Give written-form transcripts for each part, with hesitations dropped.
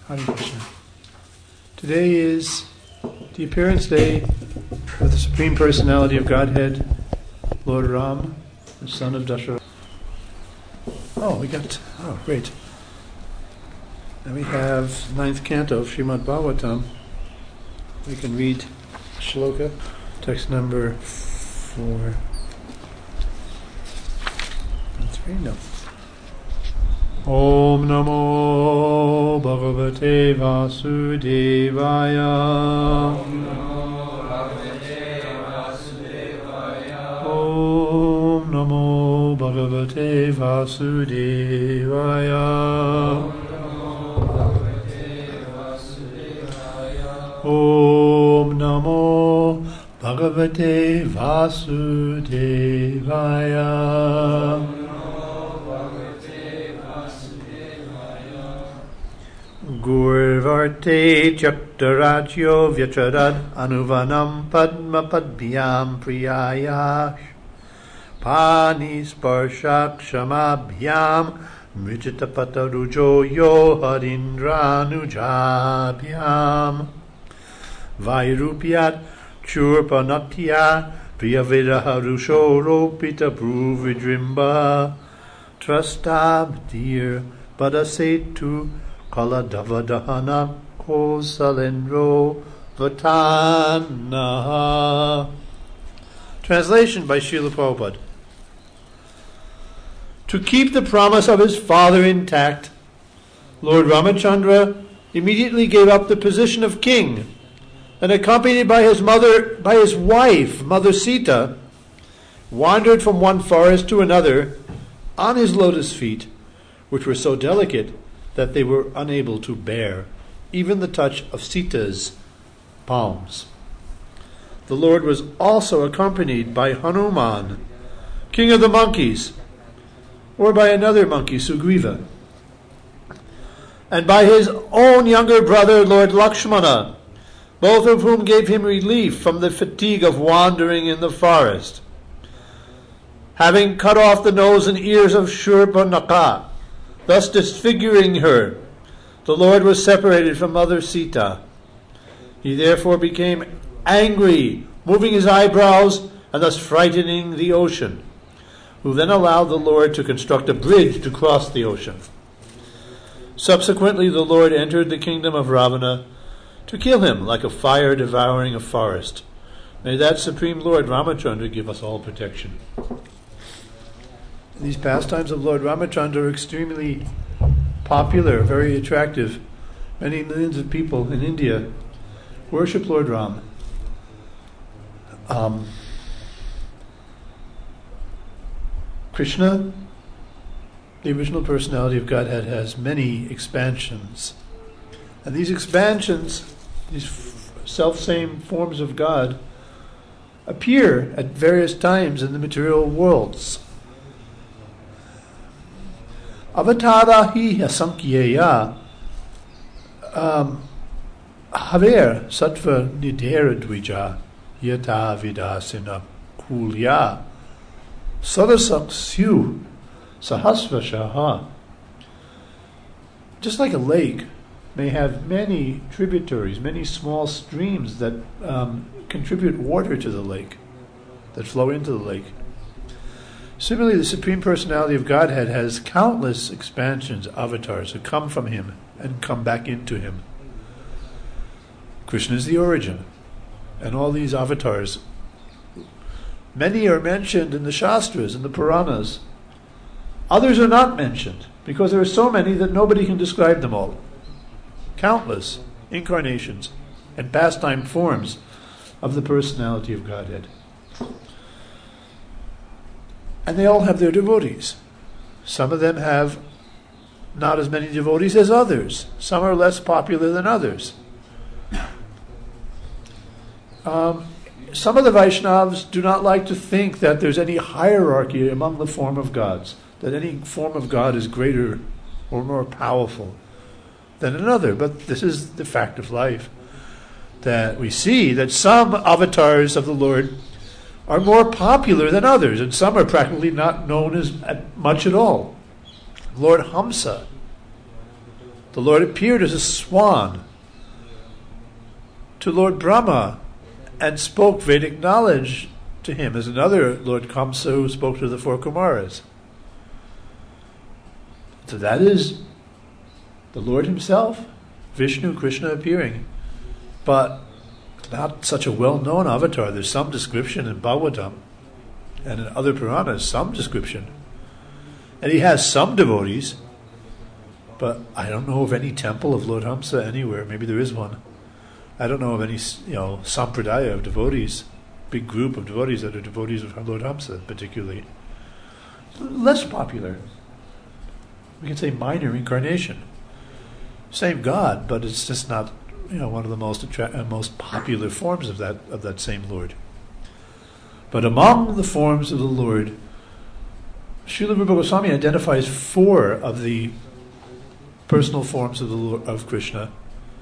Hare Krishna. Today is the appearance day of the Supreme Personality of Godhead, Lord Ram, the son of Dasharatha. Great. Now we have ninth canto of Srimad Bhagavatam. We can read shloka, text number 4. 3, no. Om Namo Bhagavate Vasudevaya. Om Namo Bhagavate Vasudevaya. Om Namo Bhagavate Vasudevaya. Om Namo Bhagavate Vasudevaya. Gurvarte Chaturajyo Vyacharad Anuvanam Padma Padbhyam Priyayash Pani Sparshak Shamabhyam Mrijitapata Rujo Yo Harindranujabyam Vairupyat Churpanatya Priyaviraha Rusho Ropita Pruvidrimba Trastabdir Badasetu Kala Davadahana Kosalendro Vatana. Translation by Srila Prabhupada. To keep the promise of his father intact, Lord Ramachandra immediately gave up the position of king and, accompanied by his wife, Mother Sita, wandered from one forest to another on his lotus feet, which were so delicate that they were unable to bear even the touch of Sita's palms. The Lord was also accompanied by Hanuman, king of the monkeys, or by another monkey, Sugriva, and by his own younger brother, Lord Lakshmana, both of whom gave him relief from the fatigue of wandering in the forest. Having cut off the nose and ears of Shurpanakha, thus disfiguring her, the Lord was separated from Mother Sita. He therefore became angry, moving his eyebrows and thus frightening the ocean, who then allowed the Lord to construct a bridge to cross the ocean. Subsequently, the Lord entered the kingdom of Ravana to kill him like a fire devouring a forest. May that Supreme Lord Ramachandra give us all protection. These pastimes of Lord Ramachandra are extremely popular, very attractive. Many millions of people in India worship Lord Ram. Krishna, the original personality of Godhead, has many expansions. And these expansions, these self-same forms of God, appear at various times in the material worlds. Avatara hi asankyeya haver sattva nidera dvija yata vidasina kulya sadasaksyu sahasvashaha. Just like a lake may have many tributaries, many small streams that contribute water to the lake, that flow into the lake. Similarly, the Supreme Personality of Godhead has countless expansions, avatars, who come from him and come back into him. Krishna is the origin, and all these avatars, many are mentioned in the Shastras, in the Puranas. Others are not mentioned, because there are so many that nobody can describe them all. Countless incarnations and pastime forms of the Personality of Godhead. And they all have their devotees. Some of them have not as many devotees as others. Some are less popular than others. Some of the Vaishnavas do not like to think that there's any hierarchy among the form of gods, that any form of God is greater or more powerful than another. But this is the fact of life, that we see that some avatars of the Lord are more popular than others, and some are practically not known as much at all. Lord Hamsa, The Lord appeared as a swan to Lord Brahma and spoke Vedic knowledge to him, as another Lord Kamsa who spoke to the four Kumaras. So that is the Lord himself, Vishnu, Krishna appearing, but not such a well-known avatar. There's some description in Bhagavatam and in other Puranas, some description. And he has some devotees, but I don't know of any temple of Lord Hamsa anywhere. Maybe there is one. I don't know of any, sampradaya of devotees, big group of devotees that are devotees of Lord Hamsa, particularly. Less popular. We can say minor incarnation. Same God, but it's just not, one of the most popular forms of that same Lord. But among the forms of the Lord, Srila Rupa Goswami identifies 4 of the personal forms of the Lord, of Krishna,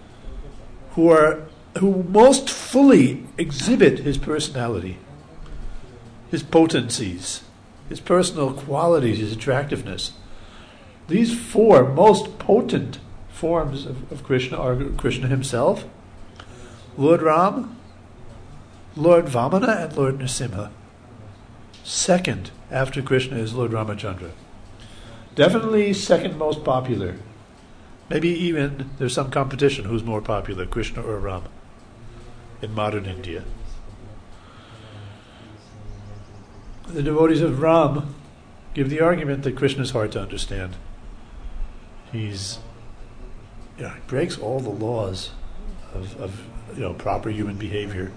who most fully exhibit his personality, his potencies, his personal qualities, his attractiveness. These 4 most potent forms of Krishna are Krishna himself, Lord Ram, Lord Vamana, and Lord Nrsimha. Second after Krishna is Lord Ramachandra. Definitely second most popular. Maybe even there's some competition who's more popular, Krishna or Ram, in modern India. The devotees of Ram give the argument that Krishna is hard to understand. He breaks all the laws of proper human behavior.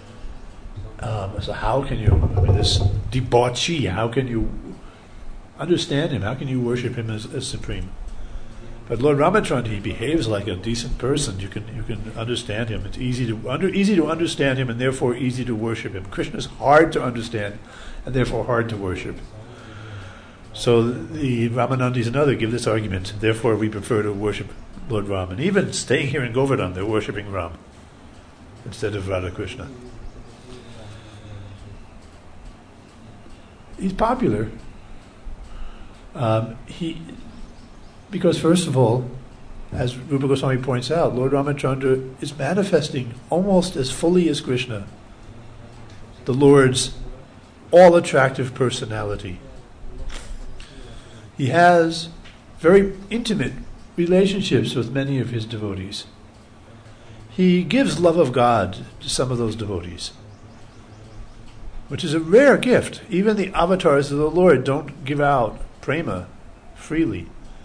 So how can you, this debauchee, how can you understand him? How can you worship him as supreme? But Lord Ramachandra, he behaves like a decent person. You can understand him. It's easy to understand him, and therefore easy to worship him. Krishna is hard to understand, and therefore hard to worship. So the Ramanandis and others give this argument. Therefore, we prefer to worship Lord Ram. And even staying here in Govardhan, they're worshipping Ram instead of Radha Krishna. He's popular. Because first of all, as Rupa Goswami points out, Lord Ramachandra is manifesting almost as fully as Krishna the Lord's all-attractive personality. He has very intimate relationships with many of his devotees. He gives love of God to some of those devotees, which is a rare gift. Even the avatars of the Lord don't give out prema freely.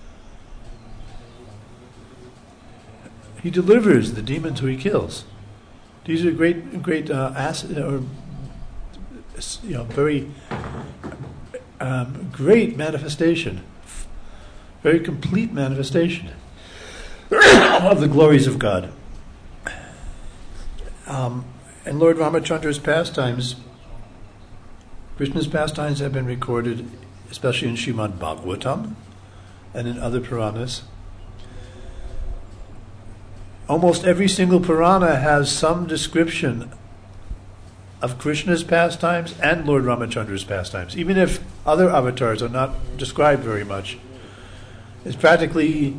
He delivers the demons who he kills. These are great, very great manifestation, very complete manifestation of the glories of God. And Lord Ramachandra's pastimes, Krishna's pastimes have been recorded, especially in Srimad Bhagavatam and in other Puranas. Almost every single Purana has some description of Krishna's pastimes and Lord Ramachandra's pastimes, even if other avatars are not described very much. It's practically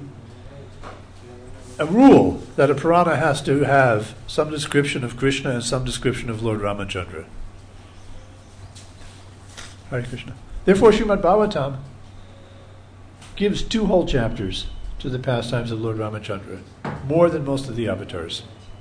a rule that a Purana has to have some description of Krishna and some description of Lord Ramachandra. Hare Krishna. Therefore, Srimad Bhagavatam gives 2 whole chapters to the pastimes of Lord Ramachandra, more than most of the avatars.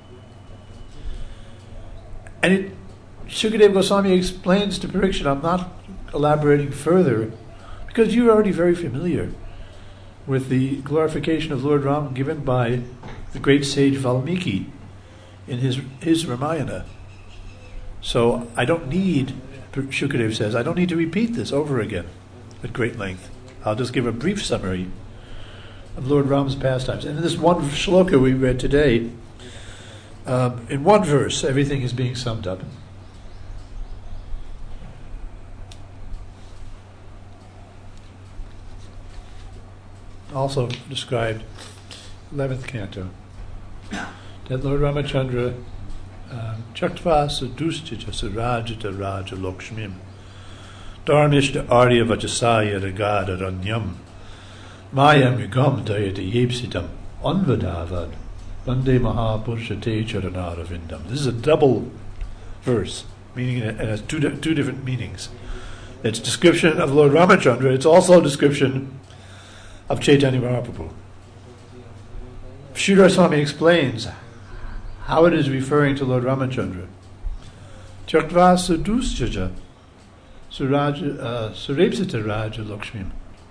And Shukadeva Goswami explains to Parikshit, I'm not elaborating further, because you're already very familiar with the glorification of Lord Ram given by the great sage Valmiki in his Ramayana. So I don't need, Shukadeva says, I don't need to repeat this over again at great length. I'll just give a brief summary of Lord Ram's pastimes. And in this one shloka we read today, in one verse, everything is being summed up. Also described, 11th canto, that Lord Ramachandra Chaktva Sadustita Sarajita Raja Lokshmim Dharmishta Arya Vajasaya Ragada Ranyam Maya Migam Dayata Yepsitam Anvadavad Vande Mahapurushate Charanaravidam. This is a double verse, meaning it has two different meanings. It's description of Lord Ramachandra. It's also a description of Chaitanya Mahaprabhu. Sridhar Swami explains how it is referring to Lord Ramachandra. Tyaktva Sudusjaja Surepsita Raja Lakshmi.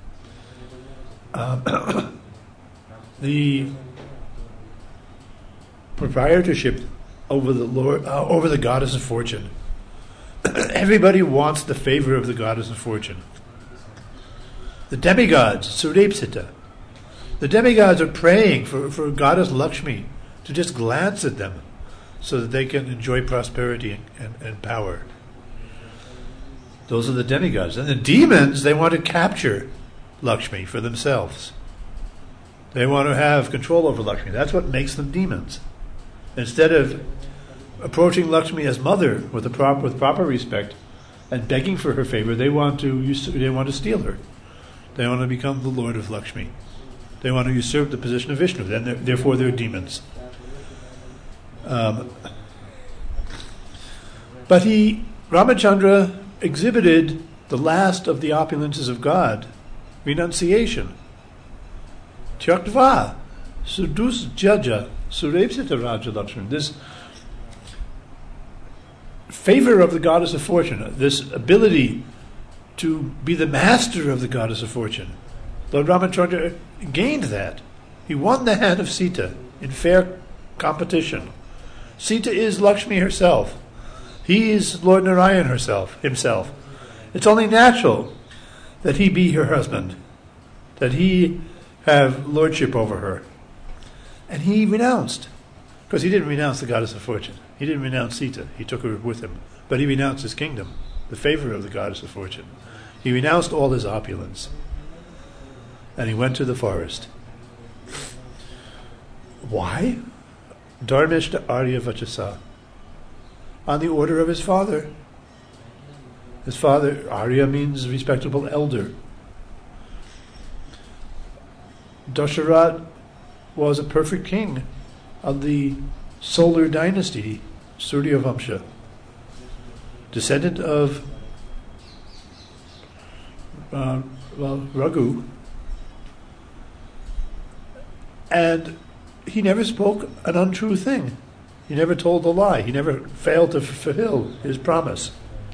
The proprietorship over the Lord, over the goddess of fortune. Everybody wants the favor of the goddess of fortune. The demigods, Surepsita. The demigods are praying for goddess Lakshmi to just glance at them so that they can enjoy prosperity and power. Those are the demigods. And the demons, they want to capture Lakshmi for themselves. They want to have control over Lakshmi. That's what makes them demons. Instead of approaching Lakshmi as mother with proper respect and begging for her favor, they want to steal her. They want to become the lord of Lakshmi. They want to usurp the position of Vishnu. Therefore, they're demons. But Ramachandra exhibited the last of the opulences of God, renunciation. Tyaktva Sudus Jaja Surepsita Raja Lakshmi. This favor of the goddess of fortune, this ability to be the master of the goddess of fortune. Lord Ramachandra gained that. He won the hand of Sita in fair competition. Sita is Lakshmi herself. He is Lord Narayan himself. It's only natural that he be her husband, that he have lordship over her. And he renounced. Because he didn't renounce the goddess of fortune. He didn't renounce Sita. He took her with him. But he renounced his kingdom, the favor of the goddess of fortune. He renounced all his opulence. And he went to the forest. Why? Dharmishta Arya Vachasa. On the order of his father. His father, Arya means respectable elder. Dasharat was a perfect king of the solar dynasty, Surya Vamsha, descendant of Raghu. And he never spoke an untrue thing. He never told a lie. He never failed to fulfill his promise.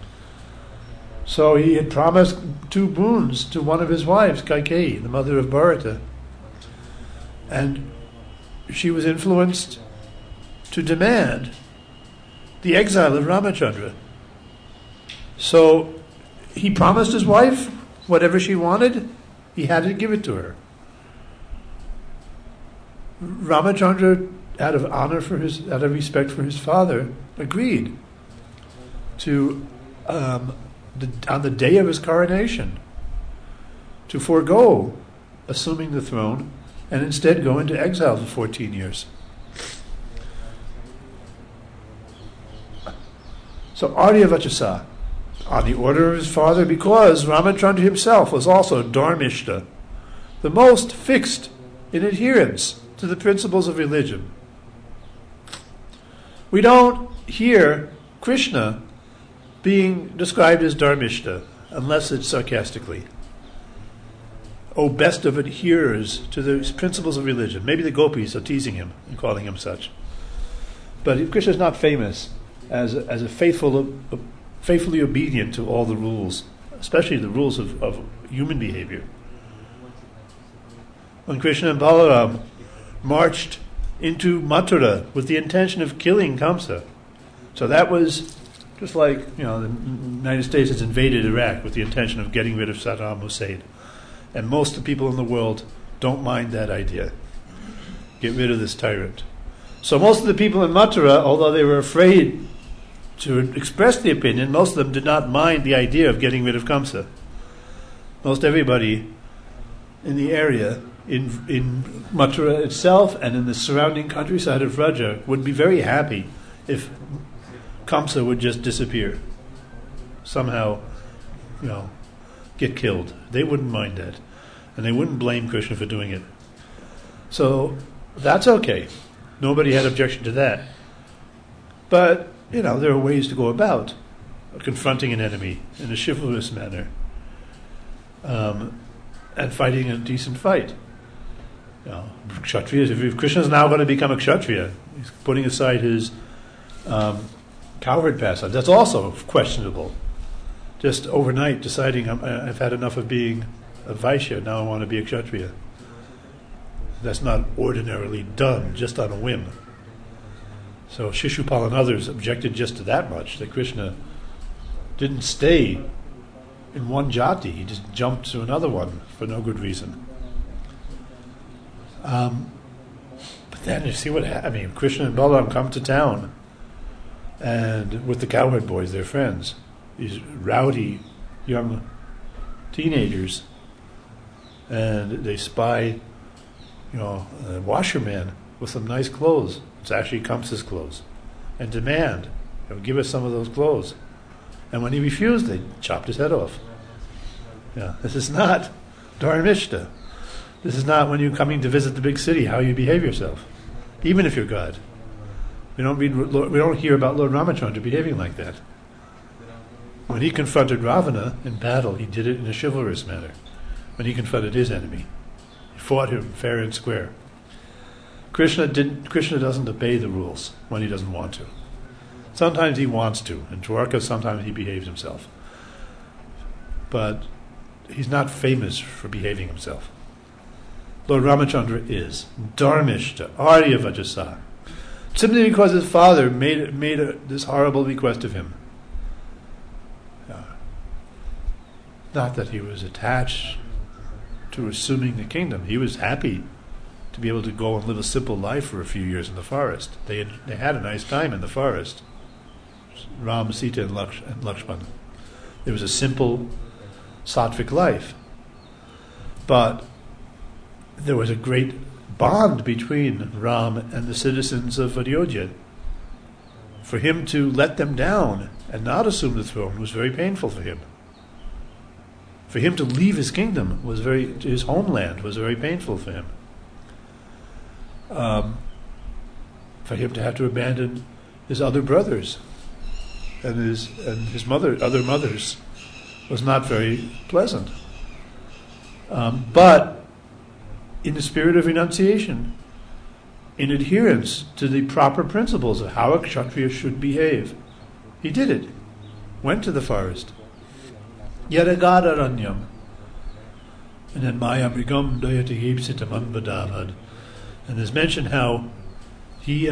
So he had promised 2 boons to one of his wives, Kaikeyi, the mother of Bharata. And she was influenced to demand the exile of Ramachandra. So he promised his wife whatever she wanted, he had to give it to her. Ramachandra, out of honor out of respect for his father, agreed to, on the day of his coronation, to forego assuming the throne and instead go into exile for 14 years. So Arya Vachasa, on the order of his father, because Ramachandra himself was also Dharmishta, the most fixed in adherence to the principles of religion. We don't hear Krishna being described as Dharmishta unless it's sarcastically. Oh, best of adherers to the principles of religion. Maybe the gopis are teasing him and calling him such. But Krishna is not famous as a faithfully obedient to all the rules, especially the rules of human behavior. When Krishna and Balaram marched into Mathura with the intention of killing Kamsa, so that was just like, the United States has invaded Iraq with the intention of getting rid of Saddam Hussein. And most of the people in the world don't mind that idea. Get rid of this tyrant. So most of the people in Mathura, although they were afraid to express the opinion, most of them did not mind the idea of getting rid of Kamsa. Most everybody in the area, in Mathura itself and in the surrounding countryside of Vraja, would be very happy if Kamsa would just disappear. Somehow, get killed. They wouldn't mind that. And they wouldn't blame Krishna for doing it. So That's okay. Nobody had objection to that. But, there are ways to go about confronting an enemy in a chivalrous manner and fighting a decent fight. Kshatriyas, if Krishna is now going to become a Kshatriya, he's putting aside his cowherd pastime. That's also questionable. Just overnight deciding I've had enough of being a Vaishya, now I want to be a Kshatriya. That's not ordinarily done, just on a whim. So Shishupal and others objected just to that much, that Krishna didn't stay in one jati, he just jumped to another one for no good reason. But then you see what happened. Krishna and Balaram come to town, and with the cowherd boys, their friends, these rowdy young teenagers, and they spy, a washerman with some nice clothes. It's actually Kamsa's clothes, and demand, give us some of those clothes. And when he refused, they chopped his head off. This is not Dharmishta. This is not when you're coming to visit the big city, how you behave yourself, even if you're God. We don't hear about Lord Ramachandra behaving like that. When he confronted Ravana in battle, he did it in a chivalrous manner. When he confronted his enemy, he fought him fair and square. Krishna doesn't obey the rules when he doesn't want to. Sometimes he wants to. In Dwarka, sometimes he behaves himself. But he's not famous for behaving himself. Lord Ramachandra is Dharmishta, Arya Vajasa, simply because his father made this horrible request of him. Not that he was attached to assuming the kingdom. He was happy to be able to go and live a simple life for a few years in the forest. They had a nice time in the forest. Ram, Sita, and Lakshman. It was a simple, sattvic life. But there was a great bond between Ram and the citizens of Ayodhya. For him to let them down and not assume the throne was very painful for him. For him to leave his kingdom his homeland was very painful for him. For him to have to abandon his other brothers and his other mothers was not very pleasant. But in the spirit of renunciation, in adherence to the proper principles of how a Kshatriya should behave, he did it. Went to the forest. Yadagararanyam. And then Mayamrigam Dayati Hipsitam Ambadavad. And there's mentioned how he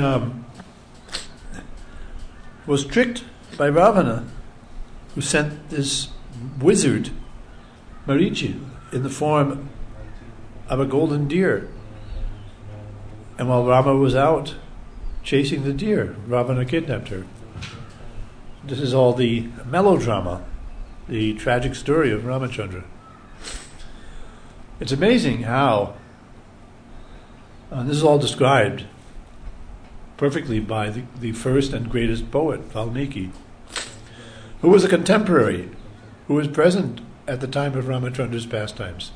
was tricked by Ravana, who sent this wizard, Marichi, in the form of a golden deer. And while Rama was out chasing the deer, Ravana kidnapped her. This is all the melodrama, the tragic story of Ramachandra. It's amazing how this is all described perfectly by the first and greatest poet, Valmiki, who was a contemporary, who was present at the time of Ramachandra's pastimes.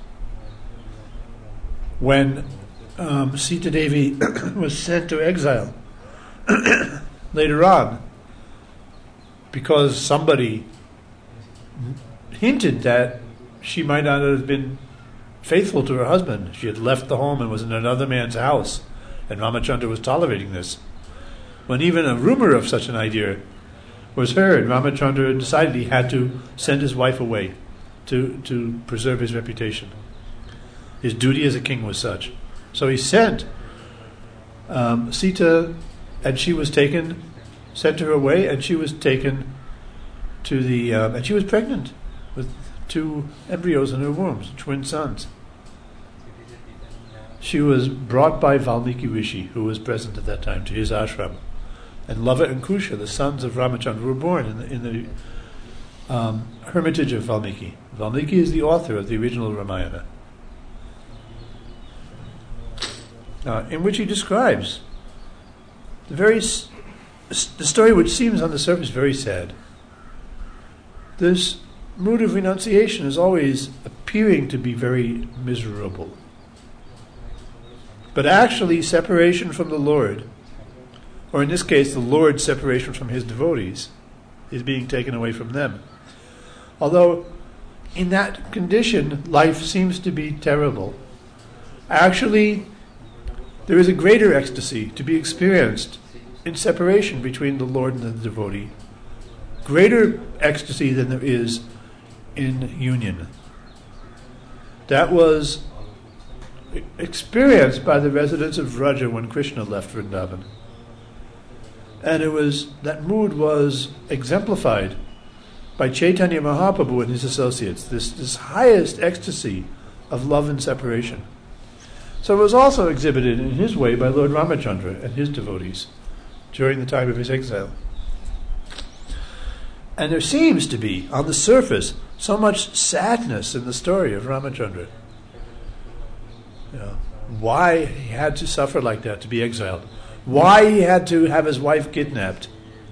When Sita Devi was sent to exile later on, because somebody hinted that she might not have been faithful to her husband. She had left the home and was in another man's house, and Ramachandra was tolerating this. When even a rumor of such an idea was heard, Ramachandra decided he had to send his wife away to preserve his reputation. His duty as a king was such. So he sent Sita, and she was sent her away, and she was taken to and she was pregnant with 2 embryos in her womb, twin sons. She was brought by Valmiki Rishi, who was present at that time, to his ashram. And Lava and Kusha, the sons of Ramachandra, were born in the hermitage of Valmiki. Valmiki is the author of the original Ramayana, in which he describes the story which seems on the surface very sad. This mood of renunciation is always appearing to be very miserable. but actually separation from the Lord, or in this case, the Lord's separation from his devotees, is being taken away from them. Although in that condition, life seems to be terrible. Actually, there is a greater ecstasy to be experienced in separation between the Lord and the devotee. Greater ecstasy than there is in union. That was experienced by the residents of Vraja when Krishna left Vrindavan. And that mood was exemplified by Chaitanya Mahaprabhu and his associates, this highest ecstasy of love and separation. So it was also exhibited in his way by Lord Ramachandra and his devotees during the time of his exile. And there seems to be, on the surface, so much sadness in the story of Ramachandra. Why he had to suffer like that, to be exiled. Why he had to have his wife kidnapped.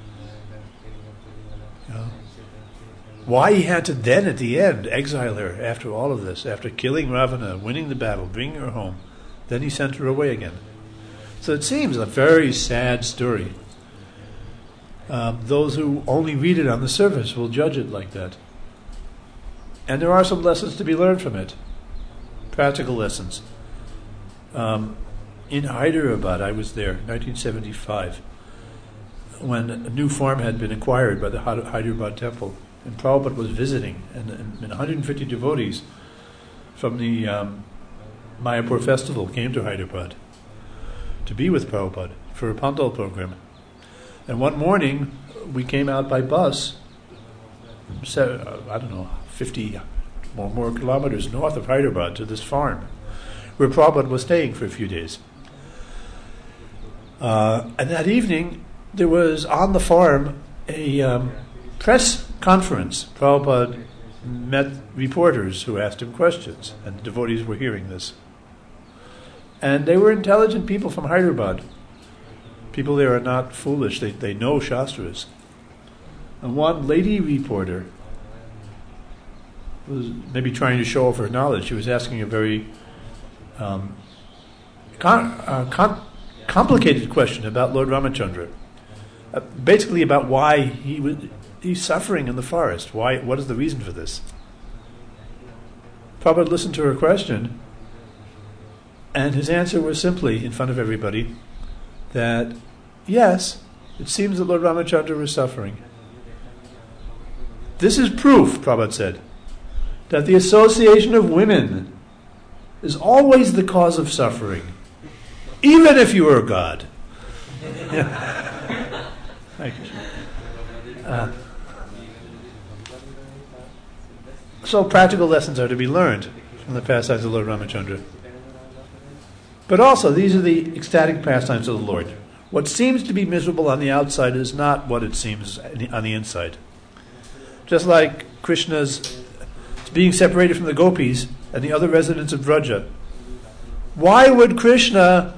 Why he had to then, at the end, exile her after all of this, after killing Ravana, winning the battle, bringing her home. Then he sent her away again. So it seems a very sad story. Those who only read it on the surface will judge it like that. And there are some lessons to be learned from it. Practical lessons. In Hyderabad, I was there in 1975, when a new farm had been acquired by the Hyderabad temple. And Prabhupada was visiting, and 150 devotees from the Mayapur festival came to Hyderabad to be with Prabhupada for a Pandal program. And one morning, we came out by bus, 50 or more kilometers north of Hyderabad to this farm, where Prabhupada was staying for a few days. And that evening, there was on the farm a press conference. Prabhupada met reporters who asked him questions, and the devotees were hearing this. And they were intelligent people from Hyderabad. People there are not foolish. They know Shastras. And one lady reporter was maybe trying to show off her knowledge. She was asking a very complicated question about Lord Ramachandra. Basically about why he's suffering in the forest. What is the reason for this? Prabhupada listened to her question, and his answer was simply, in front of everybody, that yes, it seems that Lord Ramachandra was suffering. This is proof, Prabhupada said, that the association of women is always the cause of suffering, even if you are a god. Thank you. So practical lessons are to be learned from the pastimes of Lord Ramachandra. But also, these are the ecstatic pastimes of the Lord. What seems to be miserable on the outside is not what it seems on the inside. Just like Krishna's being separated from the gopis and the other residents of Vraja. Why would Krishna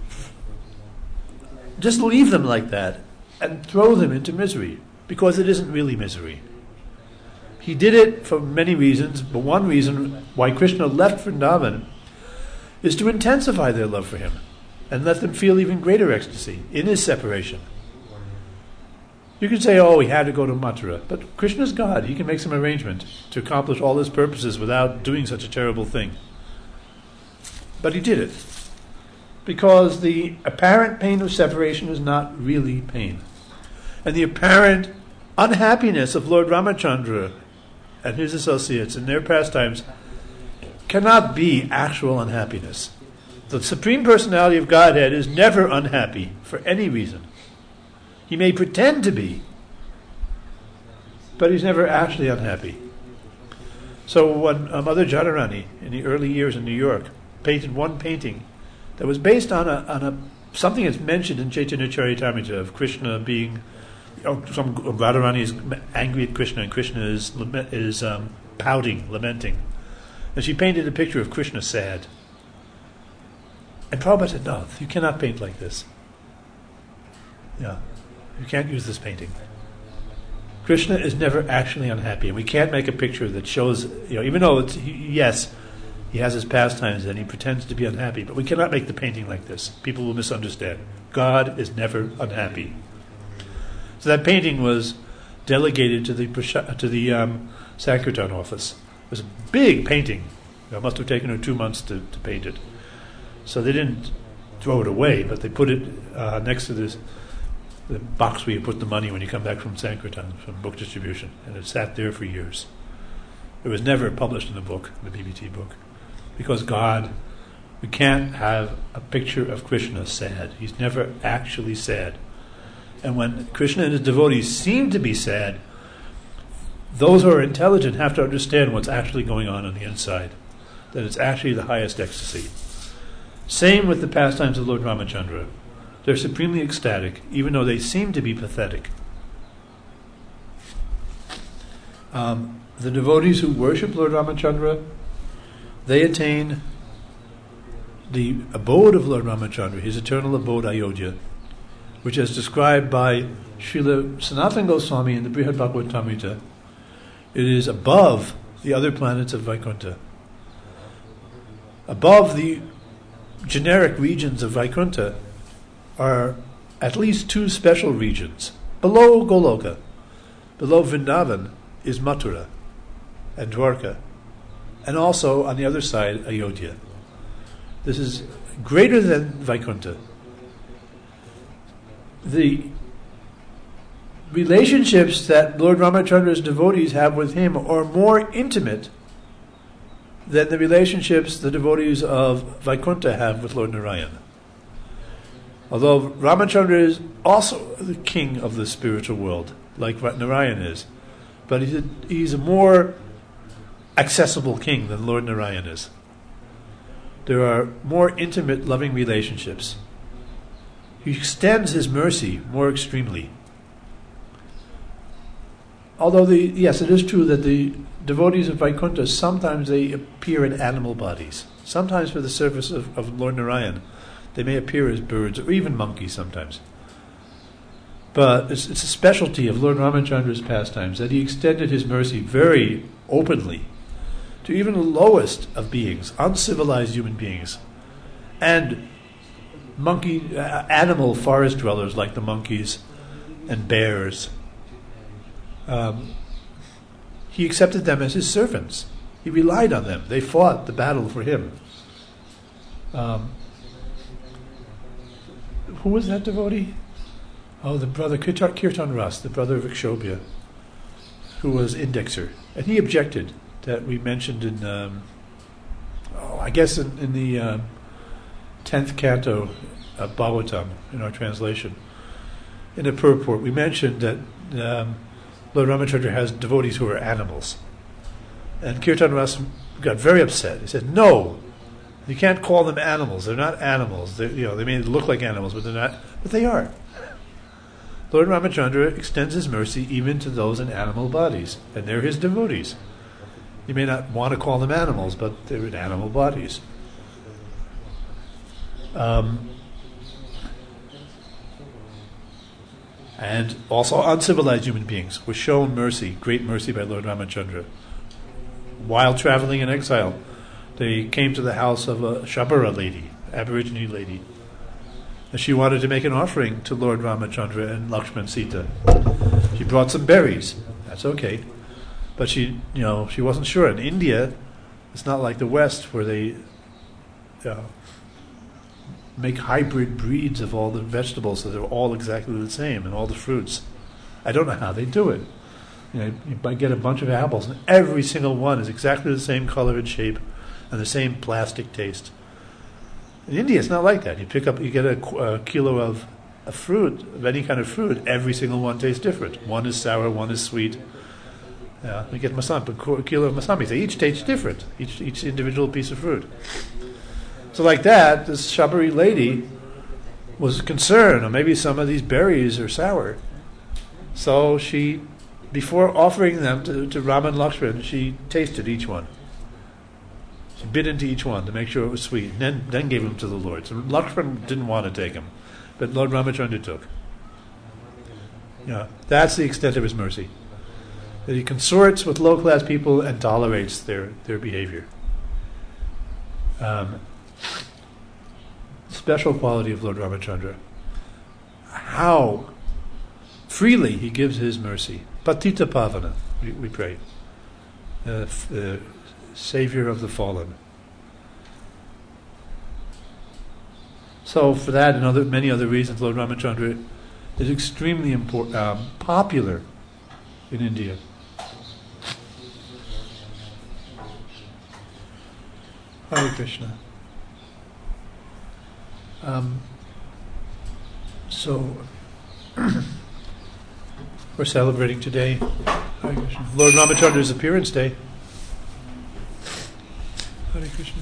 just leave them like that and throw them into misery? Because it isn't really misery. He did it for many reasons, but one reason why Krishna left Vrindavan is to intensify their love for him and let them feel even greater ecstasy in his separation. You can say, he had to go to Mathura, but Krishna's God. He can make some arrangement to accomplish all his purposes without doing such a terrible thing. But he did it because the apparent pain of separation is not really pain. And the apparent unhappiness of Lord Ramachandra and his associates in their pastimes cannot be actual unhappiness. The Supreme Personality of Godhead is never unhappy for any reason. He may pretend to be, but he's never actually unhappy. So when Mother Jadharani, in the early years in New York, painted one painting that was based on something that's mentioned in Chaitanya Charitamrita of Krishna being, some Radharani is angry at Krishna, and Krishna is pouting, lamenting. And she painted a picture of Krishna sad. And Prabhupada said, no, you cannot paint like this. You can't use this painting. Krishna is never actually unhappy, and we can't make a picture that shows, even though He has his pastimes and he pretends to be unhappy. But we cannot make the painting like this. People will misunderstand. God is never unhappy. So that painting was delegated to the Sankirtan office. It was a big painting. It must have taken her 2 months to paint it. So they didn't throw it away, but they put it next to the box where you put the money when you come back from Sankirtan, from book distribution. And it sat there for years. It was never published in the book, the BBT book. Because God, we can't have a picture of Krishna sad. He's never actually sad. And when Krishna and his devotees seem to be sad, those who are intelligent have to understand what's actually going on the inside. That it's actually the highest ecstasy. Same with the pastimes of Lord Ramachandra. They're supremely ecstatic, even though they seem to be pathetic. The devotees who worship Lord Ramachandra, they attain the abode of Lord Ramachandra, his eternal abode, Ayodhya, which is described by Srila Sanatana Goswami in the Brihad Bhagavatamrita. It is above the other planets of Vaikuntha. Above the generic regions of Vaikuntha are at least 2 special regions. Below Goloka, below Vrindavan, is Mathura and Dwarka, and also on the other side, Ayodhya. This is greater than Vaikuntha. The relationships that Lord Ramachandra's devotees have with him are more intimate than the relationships the devotees of Vaikuntha have with Lord Narayana. Although Ramachandra is also the king of the spiritual world, like Narayana is, but he's a more accessible king than Lord Narayana is. There are more intimate, loving relationships. He extends his mercy more extremely. Although, yes, it is true that the devotees of Vaikuntha, sometimes they appear in animal bodies. Sometimes for the service of Lord Narayan, they may appear as birds or even monkeys sometimes. But it's a specialty of Lord Ramachandra's pastimes that he extended his mercy very openly to even the lowest of beings, uncivilized human beings, and animal forest dwellers like the monkeys and bears. He accepted them as his servants. He relied on them. They fought the battle for him. Who was that devotee? Oh, the brother Kirtan Ras, the brother of Ikshobhya, who was indexer. And he objected that we mentioned in, I guess in the 10th canto of Bhagavatam, in our translation. In the purport, we mentioned that Lord Ramachandra has devotees who are animals. And Kirtan Ras got very upset. He said, no, you can't call them animals. They're not animals. They may look like animals, but they're not. But they are. Lord Ramachandra extends his mercy even to those in animal bodies, and they're his devotees. You may not want to call them animals, but they're in animal bodies. And also uncivilized human beings were shown mercy, great mercy by Lord Ramachandra. While traveling in exile, they came to the house of a Shabara lady, Aborigine lady. And she wanted to make an offering to Lord Ramachandra and Lakshman Sita. She brought some berries. That's okay. But she wasn't sure. In India, it's not like the West where they make hybrid breeds of all the vegetables so they're all exactly the same, and all the fruits. I don't know how they do it. You might get a bunch of apples, and every single one is exactly the same color and shape and the same plastic taste. In India, it's not like that. You get a kilo of a fruit, of any kind of fruit, every single one tastes different. One is sour, one is sweet. We get a kilo of masami. They each taste different, each individual piece of fruit. So like that, this Shabari lady was concerned, or maybe some of these berries are sour. So she, before offering them to Rama and Lakshman, she tasted each one. She bit into each one to make sure it was sweet, and then gave them to the Lord. So Lakshman didn't want to take them, but Lord Ramachandra took. That's the extent of his mercy. That he consorts with low-class people and tolerates their behavior. Special quality of Lord Ramachandra. How freely he gives his mercy. Patita Pavana, we pray. Savior of the fallen. So for that and many other reasons, Lord Ramachandra is extremely popular in India. Hare Krishna. So we're celebrating today Hare Krishna, Lord Ramachandra's appearance day. Hare Krishna.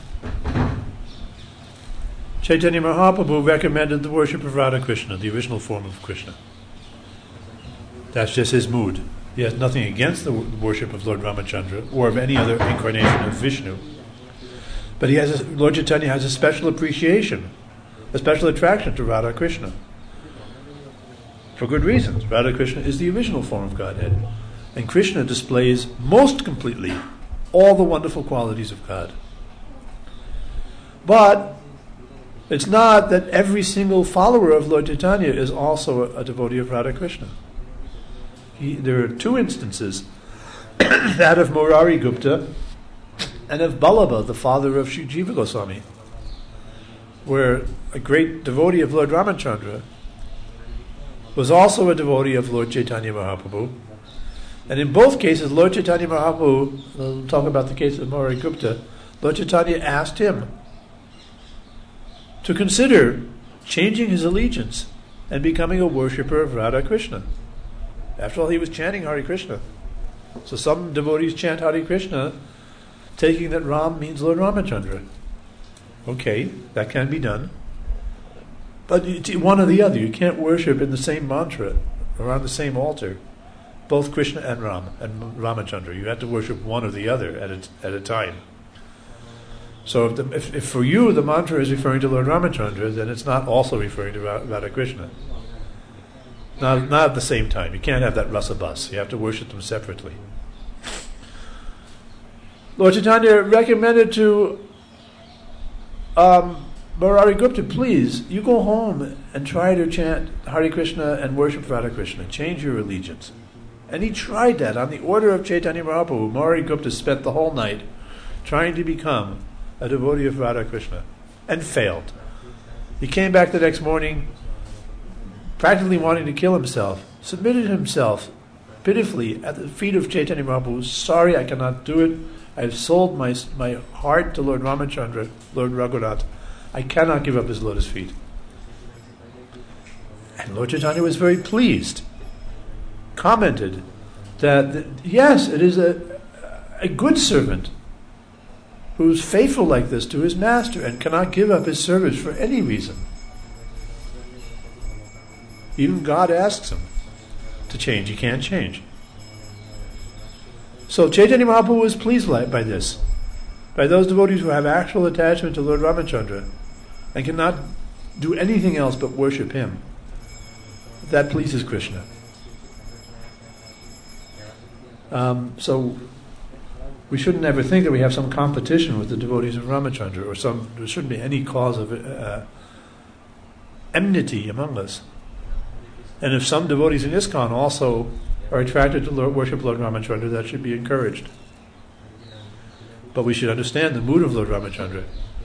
Chaitanya Mahaprabhu recommended the worship of Radha Krishna, the original form of Krishna. That's just his mood. He has nothing against the worship of Lord Ramachandra or of any other incarnation of Vishnu. But Lord Chaitanya has a special appreciation, a special attraction to Radha Krishna. For good reasons. Radha Krishna is the original form of Godhead. And Krishna displays most completely all the wonderful qualities of God. But it's not that every single follower of Lord Chaitanya is also a devotee of Radha Krishna. There are two instances, that of Murari Gupta and of Ballabha, the father of Sri Jiva Goswami, where a great devotee of Lord Ramachandra was also a devotee of Lord Chaitanya Mahaprabhu. And in both cases, Lord Chaitanya Mahaprabhu, we'll talk about the case of Murari Gupta, Lord Chaitanya asked him to consider changing his allegiance and becoming a worshipper of Radha Krishna. After all, he was chanting Hare Krishna. So some devotees chant Hare Krishna, taking that Ram means Lord Ramachandra. Okay, that can be done. But it's one or the other. You can't worship in the same mantra, around the same altar, both Krishna and Ram and Ramachandra. You have to worship one or the other at a time. So if for you the mantra is referring to Lord Ramachandra, then it's not also referring to Radha Krishna. Not at the same time. You can't have that rasa bus. You have to worship them separately. Lord Chaitanya recommended to Murari Gupta, please, you go home and try to chant Hare Krishna and worship Radha Krishna. Change your allegiance. And he tried that. On the order of Chaitanya Mahaprabhu, Murari Gupta spent the whole night trying to become a devotee of Radha Krishna, and failed. He came back the next morning practically wanting to kill himself, submitted himself pitifully at the feet of Chaitanya Mahaprabhu. Sorry, I cannot do it. I have sold my heart to Lord Ramachandra, Lord Raghunath. I cannot give up his lotus feet. And Lord Chaitanya was very pleased, commented that yes, it is a good servant who's faithful like this to his master and cannot give up his service for any reason. Even God asks him to change. He can't change. So Chaitanya Mahaprabhu was pleased by this, by those devotees who have actual attachment to Lord Ramachandra and cannot do anything else but worship him. That pleases Krishna. So we shouldn't ever think that we have some competition with the devotees of Ramachandra, or there shouldn't be any cause of enmity among us. And if some devotees in ISKCON also are attracted to worship Lord Ramachandra, that should be encouraged. But we should understand the mood of Lord Ramachandra.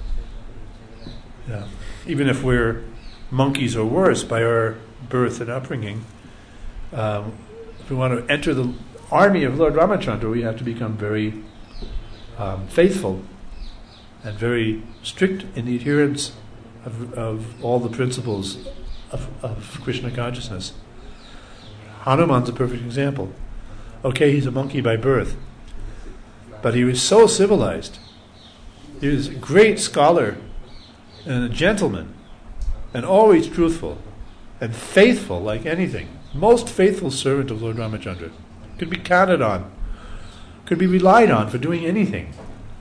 Yeah. Even if we're monkeys or worse by our birth and upbringing, if we want to enter the army of Lord Ramachandra, we have to become very faithful and very strict in the adherence of all the principles of Krishna consciousness. Hanuman's a perfect example. Okay, he's a monkey by birth, but he was so civilized. He was a great scholar and a gentleman, and always truthful and faithful like anything. Most faithful servant of Lord Ramachandra. Could be counted on, could be relied on for doing anything.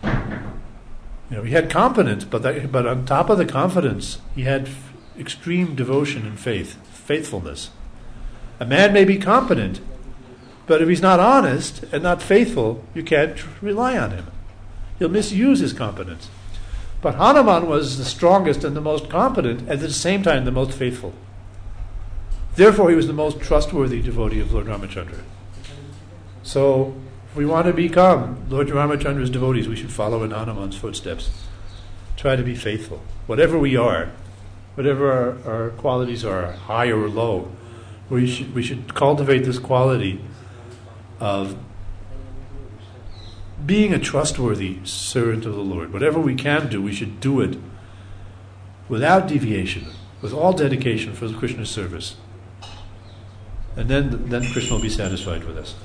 He had competence, but on top of the confidence, he had extreme devotion and faithfulness. A man may be competent, but if he's not honest and not faithful, you can't rely on him. He'll misuse his competence. But Hanuman was the strongest and the most competent, and at the same time the most faithful. Therefore, he was the most trustworthy devotee of Lord Ramachandra. So, if we want to become Lord Ramachandra's devotees, we should follow in Hanuman's footsteps. Try to be faithful. Whatever we are, whatever our qualities are, high or low, we should cultivate this quality of being a trustworthy servant of the Lord. Whatever we can do, we should do it without deviation, with all dedication for the Krishna service. And then Krishna will be satisfied with us.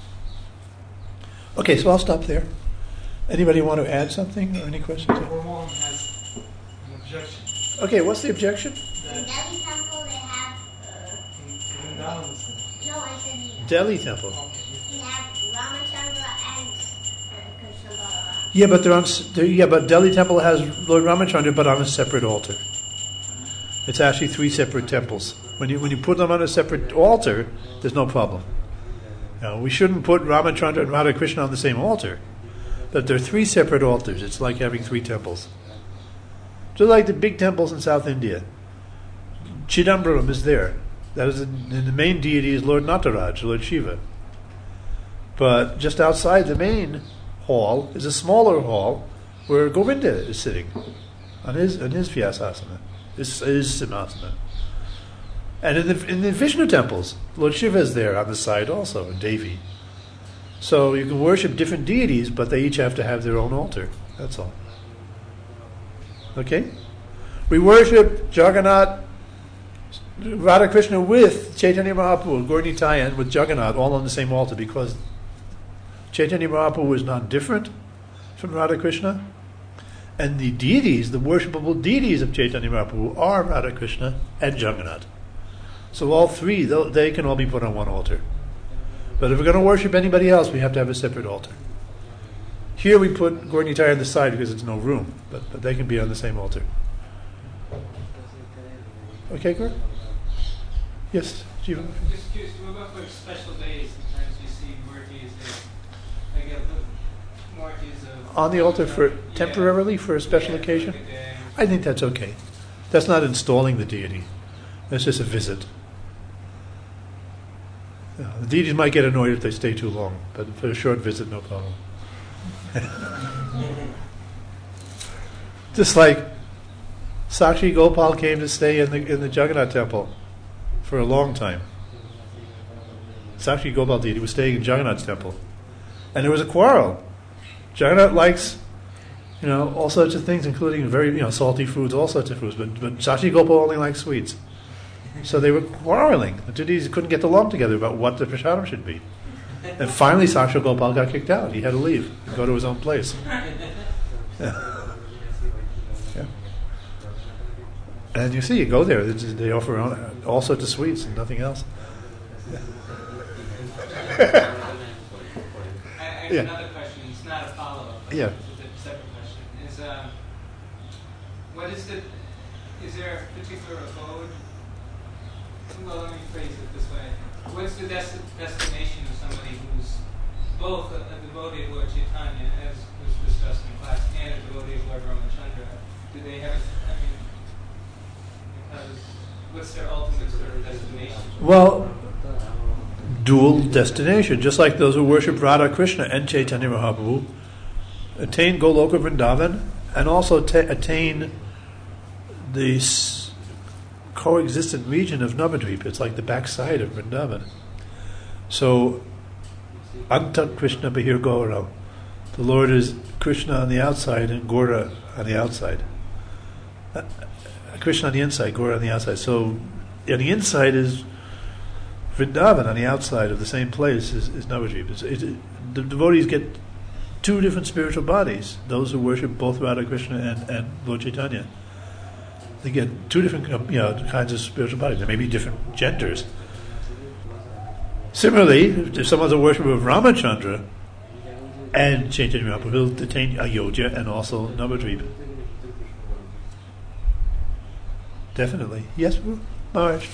Okay, so I'll stop there. Anybody want to add something or any questions? Ramon has an objection. Okay, what's the objection? In Delhi temple they have Vrindavan. no, I said Delhi temple. you have Ramachandra and Krishna Balaram. Yeah, but Delhi temple has Lord Ramachandra, but on a separate altar. It's actually 3 separate temples. When you put them on a separate altar, there's no problem. We shouldn't put Ramachandra and Radha Krishna on the same altar. But there are 3 separate altars. It's like having 3 temples. Just like the big temples in South India. Chidambaram is there. That is, the main deity is Lord Nataraj, Lord Shiva. But just outside the main hall is a smaller hall where Govinda is sitting on his Vyasasana, his Simhasana. And in the Vishnu temples, Lord Shiva is there on the side also, and Devi. So you can worship different deities, but they each have to have their own altar. That's all. Okay? We worship Jagannath, Radha Krishna with Chaitanya Mahaprabhu, Gaura Nitaya, and with Jagannath all on the same altar because Chaitanya Mahaprabhu is not different from Radha Krishna. And the deities, the worshipable deities of Chaitanya Mahaprabhu are Radha Krishna and Jagannath. So all 3, they can all be put on one altar. But if we're going to worship anybody else, we have to have a separate altar. Here we put Gaura Nitaya on the side because there's no room, but they can be on the same altar. Okay, Gaura? Yes, Jiva? I'm just curious, what about for special days? Sometimes you see murtis, like murtis of... On the altar for temporarily for a special occasion? Like a day. I think that's okay. That's not installing the deity. That's just a visit. The deities might get annoyed if they stay too long, but for a short visit, no problem. Just like Sakshi Gopal came to stay in the Jagannath temple for a long time. Sakshi Gopal deity was staying in Jagannath's temple, and there was a quarrel. Jagannath likes, all sorts of things, including very, salty foods, all sorts of foods, but Sakshi Gopal only likes sweets. So they were quarreling. The two deities couldn't get along together about what the prasadam should be. And finally, Sakshi Gopal got kicked out. He had to leave and go to his own place. Yeah. And you see, you go there, they offer all sorts of sweets and nothing else. I have another question. It's not a follow-up. Yeah. It's a separate question. Is there a particular abode? Well, let me phrase it this way. What's the destination of somebody who's both a devotee of Lord Chaitanya, as was discussed in class, and a devotee of Lord Ramachandra? Do they have, because what's their ultimate sort of destination? Well, dual destination. Just like those who worship Radha Krishna and Chaitanya Mahaprabhu attain Goloka Vrindavan and also attain the coexistent region of Navadvip. It's like the backside of Vrindavan. So, Antat Krishna Bahir Gauram. The Lord is Krishna on the outside and Gaura on the outside. Krishna on the inside, Gaura on the outside. So, on the inside is Vrindavan, on the outside of the same place is Navadvip. The devotees get 2 different spiritual bodies. Those who worship both Radha Krishna and Lord Chaitanya. They get 2 different kinds of spiritual bodies. There may be different genders. Similarly, if someone's a worshiper of Ramachandra and Chaitanya Mahaprabhu, will attain Ayodhya and also Navadvip. Definitely. Yes, Maharaj?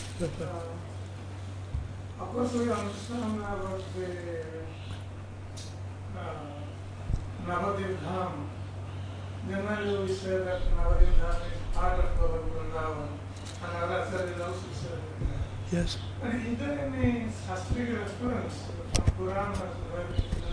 Of course, we understand about the Navadvip Dham Generally, we say that Navadvip Dham is part of Golok Vrindavan, and Arasar is also said. Yes. But is there any Shastric reference from Puran where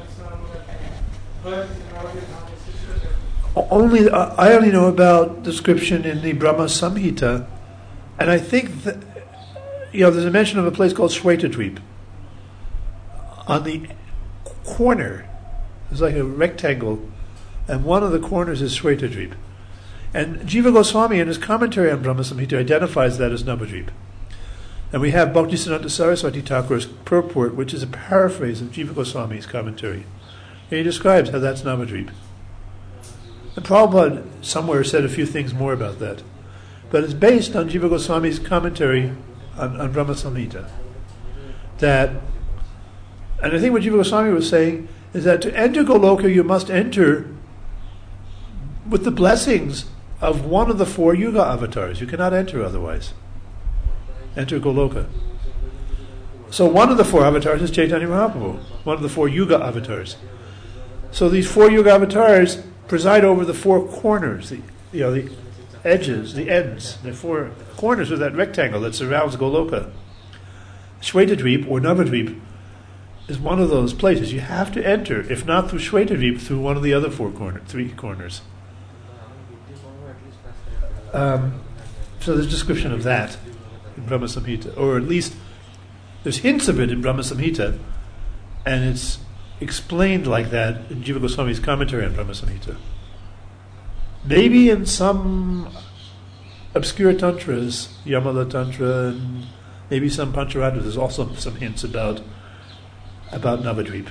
Navadvip Dham is situated? Only I only know about description in the Brahma Samhita, and I think that there's a mention of a place called Shwetadweep. On the corner, there's like a rectangle, and one of the corners is Shwetadweep. And Jiva Goswami in his commentary on Brahma Samhita identifies that as Navadvip. And we have Bhaktisiddhanta Saraswati Thakur's purport, which is a paraphrase of Jiva Goswami's commentary. And he describes how that's Navadvip. And Prabhupada somewhere said a few things more about that. But it's based on Jiva Goswami's commentary on Brahma Samhita. And I think what Jiva Goswami was saying is that to enter Goloka, you must enter with the blessings of one of the 4 Yuga avatars. You cannot enter otherwise. Enter Goloka. So one of the 4 avatars is Chaitanya Mahaprabhu, one of the 4 Yuga avatars. So these 4 Yuga avatars preside over the 4 corners, the edges, the ends, the 4 corners of that rectangle that surrounds Goloka. Shwetadweep or Navadvip is one of those places. You have to enter, if not through Shwetadweep, through one of the other 3 corners. So there's a description of that in Brahma Samhita, or at least there's hints of it in Brahma Samhita, and it's explained like that in Jiva Goswami's commentary on Brahma Samhita. Maybe in some obscure tantras, Yamala Tantra, and maybe some Pancharatras, there's also some hints about Navadvip.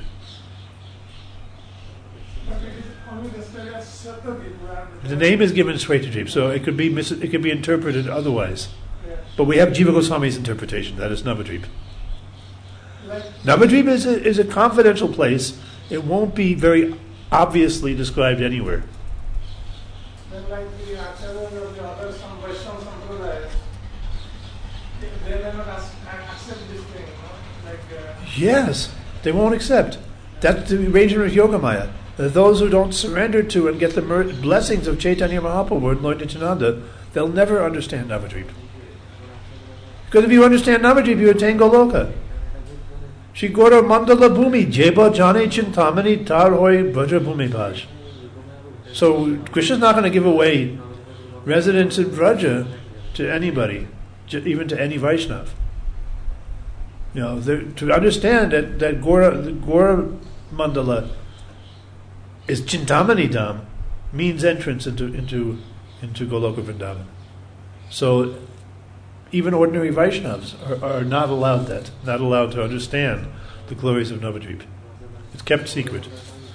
But it is only described as Shatadvip. The name is given Shwetadvip, so it could be interpreted otherwise. Yes. But we have Jiva Goswami's interpretation, that is Navadvip. Like, Navadvip is a confidential place. It won't be very obviously described anywhere. then like the Acharyas or the other some Vaishnava Sampradayas, they may not accept this thing, no? Like, Yes, they won't accept. That's the arrangement of Yogamaya. Those who don't surrender to and get the blessings of Chaitanya Mahaprabhu and Lord Nityananda, they'll never understand Navadvip. Because if you understand Navadvip, you attain Goloka. Shri Gora Mandala Bhumi, Jeba Jane Chintamani Tar Hoy Braja Bhumi Bhaj. So Krishna's not going to give away residence in Braja to anybody, even to any Vaishnav. To understand that the Gora Mandala is Chintamani Dham, means entrance into Goloka Vrindavan. So even ordinary Vaishnavas are not allowed to understand the glories of Navadvip. It's kept secret.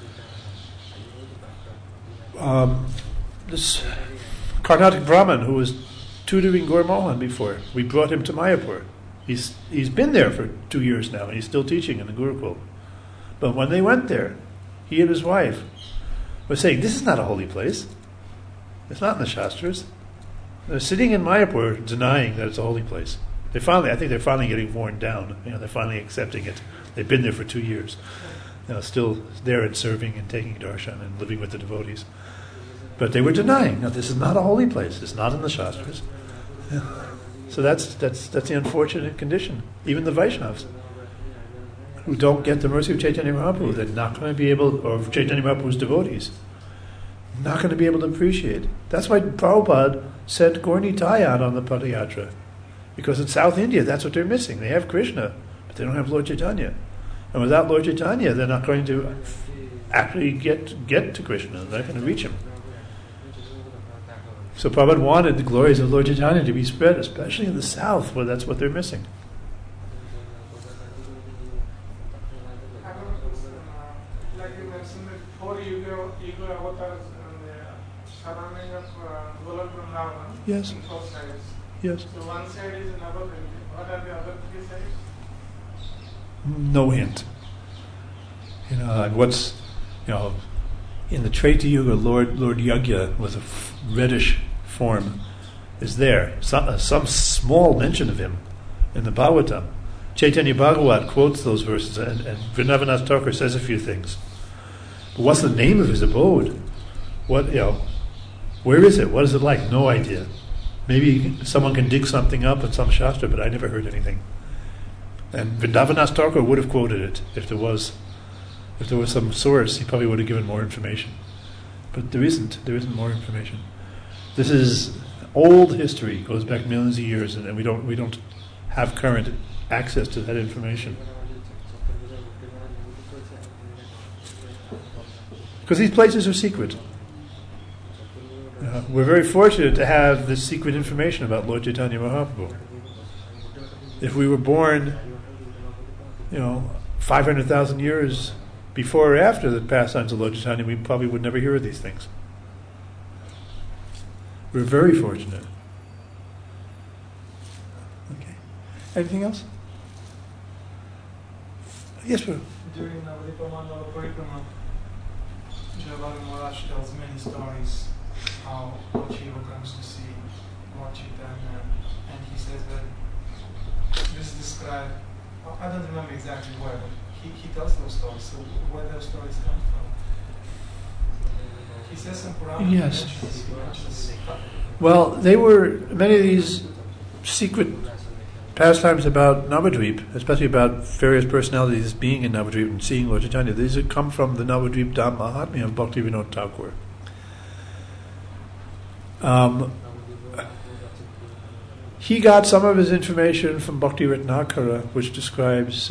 This Karnataka Brahmin who was tutoring Gaur Mohan before, we brought him to Mayapur. He's been there for 2 years now, and he's still teaching in the Gurukul. But when they went there, he and his wife were saying, "This is not a holy place. It's not in the Shastras." They're sitting in Mayapur denying that it's a holy place. I think they're finally getting worn down. They're finally accepting it. They've been there for 2 years. Still there and serving and taking darshan and living with the devotees. But they were denying, "No, this is not a holy place. It's not in the Shastras." Yeah. So that's the unfortunate condition. Even the Vaishnavas who don't get the mercy of Chaitanya Mahaprabhu, they're not going to be able, or of Chaitanya Mahaprabhu's devotees, not going to be able to appreciate. That's why Prabhupada sent Gaur Nitai out on the Padayatra. Because in South India, that's what they're missing. They have Krishna, but they don't have Lord Chaitanya. And without Lord Chaitanya, they're not going to actually get to Krishna. They're not going to reach him. So Prabhupada wanted the glories of Lord Chaitanya to be spread, especially in the South, where that's what they're missing. like you mentioned, the 4 Yuga avatars and the surrounding of Golok Vrindavan Yes. on 4 sides. Yes. So one side is Navadvip. What are the other 3 sides? No hint. And what's, in the Treta Yuga, Lord Yagya with a reddish form is there. Some small mention of him in the Bhagavatam. Chaitanya Bhagavat quotes those verses, and Vrindavanath Thakur says a few things. But what's the name of his abode? Where is it? What is it like? No idea. Maybe someone can dig something up in some Shastra, but I never heard anything. And Vrindavanas Thakur would have quoted it if there was some source. He probably would have given more information. But there isn't more information. This is old history, goes back millions of years, and we don't have current access to that information. Because these places are secret. We're very fortunate to have this secret information about Lord Chaitanya Mahaprabhu. If we were born, 500,000 years before or after the pastimes of Lord Chaitanya, we probably would never hear of these things. We're very fortunate. Okay. Anything else? Yes, Prabhu. During Navadvipa Mandala Parikrama, Jayavali Maharaj tells many stories how Lord Shiva comes to see Lord Chaitanya, and he says that this is described, I don't remember exactly where, but he tells those stories, so where those stories come from. He says in Purana, Yes. he mentions Well, they were, many of these secret pastimes about Navadvip, especially about various personalities being in Navadvip and seeing Lord Chaitanya, these have come from the Navadvip Dham Mahatmya of Bhaktivinoda Thakur. He got some of his information from Bhakti Ratnakara, which describes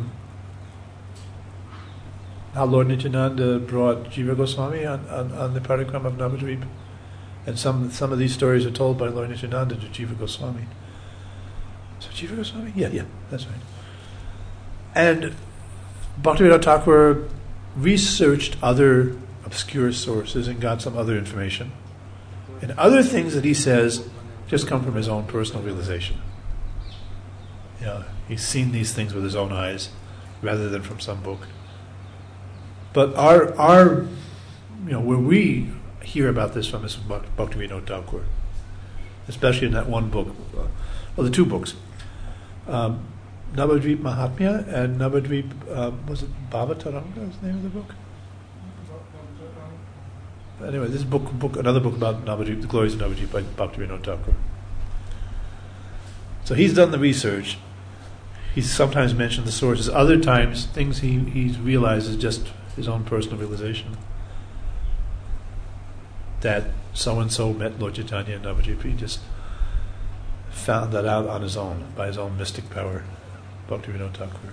how Lord Nityananda brought Jiva Goswami on the parikrama of Navadvip. And some of these stories are told by Lord Nityananda to Jiva Goswami. So Jiva Goswami? Yeah, that's right. And Bhaktivinoda Thakur researched other obscure sources and got some other information. And other things that he says just come from his own personal realization. He's seen these things with his own eyes rather than from some book. But our where we hear about this from is Bhaktivinoda Thakur, especially in that one book, the two books, Navadvip Mahatmya and Navadvip, was it Bhavataranga is the name of the book? Anyway, this book, another book about Navadvip, the glories of Navadvip by Bhaktivinoda Thakur. So he's done the research. He's sometimes mentioned the sources. Other times, things he's realized is just his own personal realization. That so-and-so met Lord Chaitanya and Navadvip. He just found that out on his own, by his own mystic power. Bhaktivinoda Thakur.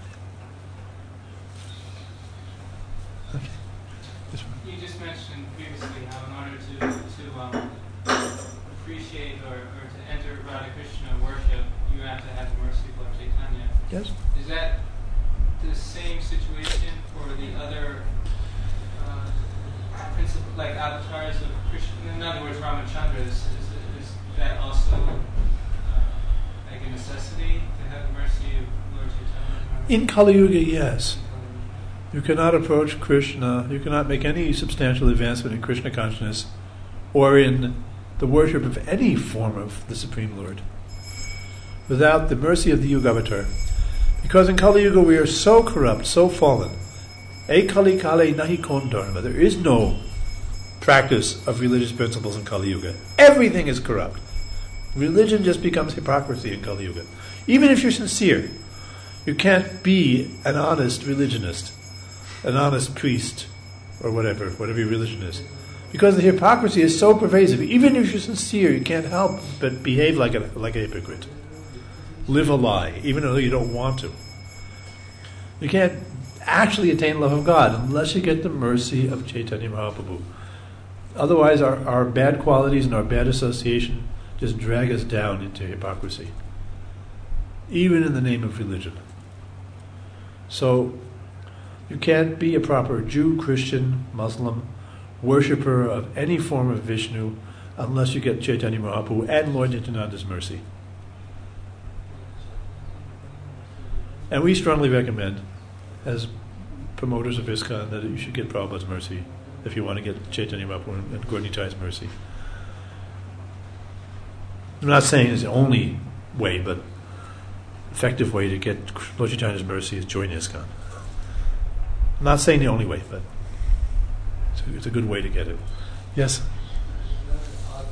Okay. You just mentioned previously how in order to appreciate or to enter Radha Krishna worship, you have to have the mercy of Lord Chaitanya. Yes? Is that the same situation for the other principle, like avatars of Krishna? In other words, Ramachandra, is that also like a necessity to have the mercy of Lord Chaitanya? In Kali Yuga, yes. You cannot approach Krishna, you cannot make any substantial advancement in Krishna consciousness or in the worship of any form of the Supreme Lord without the mercy of the Yuga Avatar. Because in Kali Yuga we are so corrupt, so fallen. E Kali Kale Nahi Kon Dharma. There is no practice of religious principles in Kali Yuga. Everything is corrupt. Religion just becomes hypocrisy in Kali Yuga. Even if you're sincere, you can't be an honest religionist, an honest priest, or whatever your religion is. Because the hypocrisy is so pervasive. Even if you're sincere, you can't help but behave like a hypocrite. Live a lie, even though you don't want to. You can't actually attain love of God unless you get the mercy of Chaitanya Mahaprabhu. Otherwise, our bad qualities and our bad association just drag us down into hypocrisy, even in the name of religion. So, you can't be a proper Jew, Christian, Muslim, worshipper of any form of Vishnu unless you get Chaitanya Mahaprabhu and Lord Nityananda's mercy. And we strongly recommend, as promoters of ISKCON, that you should get Prabhupada's mercy if you want to get Chaitanya Mahaprabhu and Gaura Nitai's mercy. I'm not saying it's the only way, but effective way to get Lord Chaitanya's mercy is join ISKCON. I'm not saying the only way, but it's a good way to get it. Yes? Are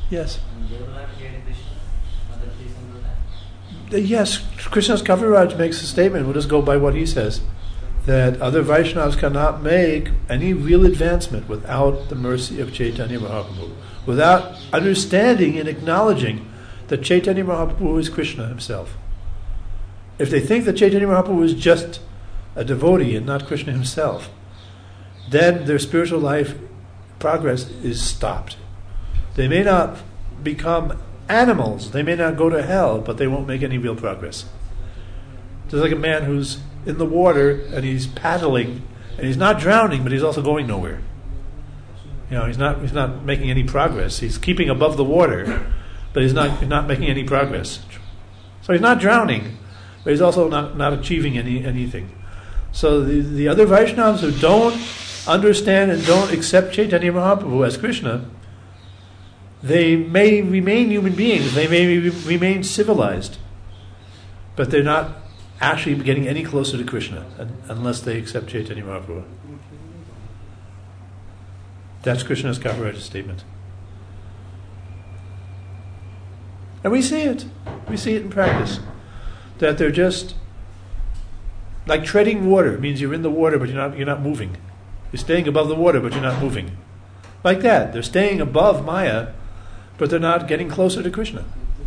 Yes. And they will not get in Krishna. Other three Sampradaya. Yes, Krishna's Kaviraj makes a statement, we'll just go by what he says, that other Vaishnavas cannot make any real advancement without the mercy of Chaitanya Mahaprabhu, without understanding and acknowledging that Chaitanya Mahaprabhu is Krishna himself. If they think that Chaitanya Mahaprabhu is just a devotee and not Krishna himself, then their spiritual life progress is stopped. They may not become animals, they may not go to hell, but they won't make any real progress. Just like a man who's in the water and he's paddling and he's not drowning, but he's also going nowhere. He's not making any progress. He's keeping above the water, but he's not making any progress. So he's not drowning, but he's also not achieving anything. So the other Vaishnavas who don't understand and don't accept Chaitanya Mahaprabhu as Krishna, they may remain human beings, they may remain civilized, but they're not actually getting any closer to Krishna unless they accept Chaitanya Mahaprabhu. That's Krishna's Kaviraj's statement. And we see it. We see it in practice. That they're just like treading water. It means you're in the water, but you're not moving. You're staying above the water, but you're not moving. Like that. They're staying above Maya, but they're not getting closer to Krishna.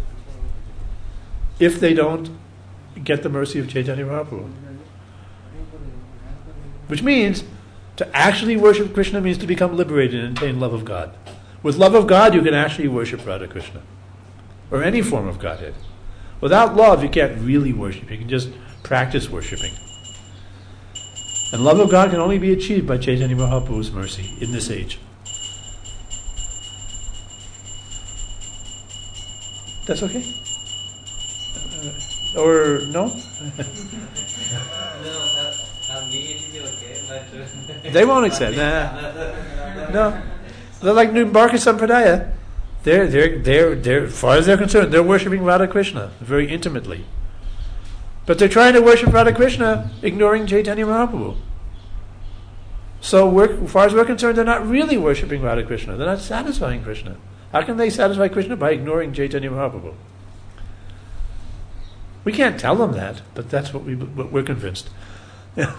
If they don't get the mercy of Chaitanya Mahaprabhu. Which means to actually worship Krishna means to become liberated and attain love of God. With love of God, you can actually worship Radha Krishna. Or any form of Godhead. Without love, you can't really worship. You can just practice worshiping. And love of God can only be achieved by Chaitanya Mahaprabhu's mercy in this age. That's okay? Or no? No, me it is okay, but... They won't accept. No. They're like Nimbarka Sampradaya. They're, as far as they're concerned, they're worshipping Radha Krishna very intimately. But they're trying to worship Radha Krishna, ignoring Chaitanya Mahaprabhu. So, as far as we're concerned, they're not really worshipping Radha Krishna. They're not satisfying Krishna. How can they satisfy Krishna? By ignoring Chaitanya Mahaprabhu. We can't tell them that, but that's what we're convinced. Yeah.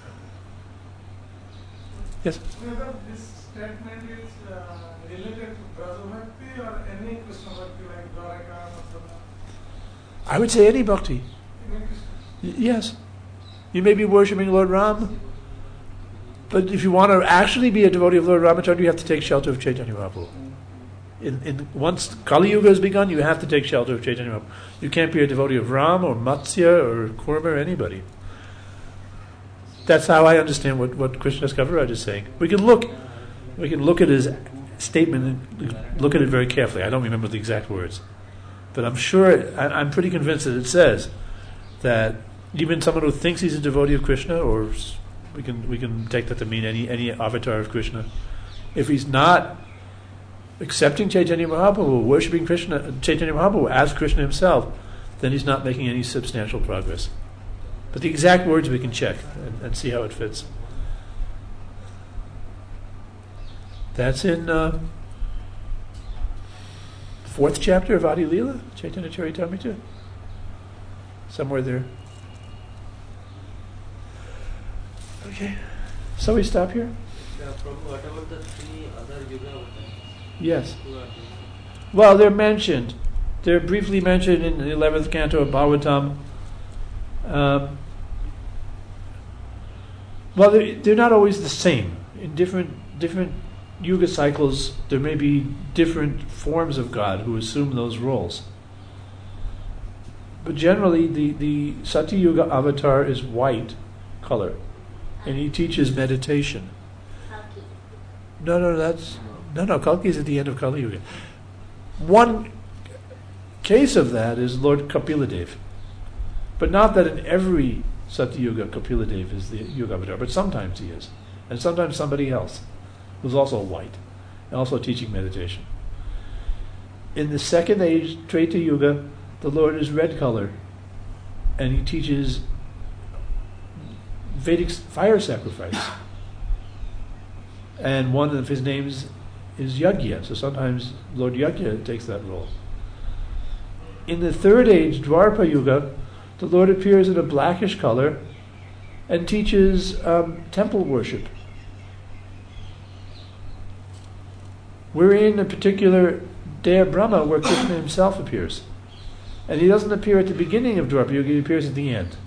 Yes? Whether this statement is related to Braja Bhakti or any Krishna Bhakti like Dwaraka, Mathura? I would say any bhakti. Any Krishna? Yes. You may be worshipping Lord Ram, but if you want to actually be a devotee of Lord Ramachandra, you have to take shelter of Chaitanya Mahaprabhu. Once Kali Yuga has begun, you have to take shelter of Chaitanya Mahaprabhu. You can't be a devotee of Ram or Matsya or Kurma or anybody. That's how I understand what Krishna's Kaviraj is saying. We can look at his statement and look at it very carefully. I don't remember the exact words, but I'm sure, I'm pretty convinced that it says that even someone who thinks he's a devotee of Krishna, or we can take that to mean any avatar of Krishna, if he's not accepting Chaitanya Mahaprabhu, worshipping Chaitanya Mahaprabhu as Krishna himself, then he's not making any substantial progress. But the exact words we can check and see how it fits. That's in 4th chapter of Adi Leela, Chaitanya Charitamrita. Somewhere there. Okay. So we stop here? What about the 3 other yuga avatars? Yes. Who are these? Well, they're mentioned. They're briefly mentioned in the 11th canto of Bhagavatam. Well, they're not always the same. In different yuga cycles, there may be different forms of God who assume those roles. But generally, the Satya Yuga avatar is white color, and he teaches meditation. No, Kalki is at the end of Kali Yuga. One case of that is Lord Kapiladev. But not that in every Satya Yuga Kapiladev is the Yuga avatar, but sometimes he is. And sometimes somebody else who's also white and also teaching meditation. In the second age, Treta Yuga, the Lord is red color, and he teaches Vedic fire sacrifice. And one of his names is Yajna. So sometimes Lord Yajna takes that role. In the third age, Dwapara Yuga, the Lord appears in a blackish color and teaches temple worship. We're in a particular Deya Brahma where Krishna himself appears. And he doesn't appear at the beginning of Dwapara Yuga, he appears at the end.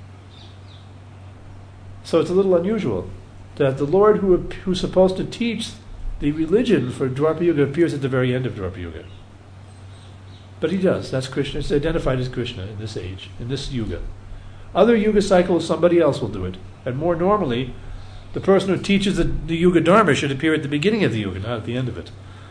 So it's a little unusual that the Lord who's supposed to teach the religion for Dwapara Yuga appears at the very end of Dwapara Yuga. But he does. That's Krishna. It's identified as Krishna in this age, in this yuga. Other yuga cycles, somebody else will do it. And more normally, the person who teaches the yuga dharma should appear at the beginning of the yuga, not at the end of it.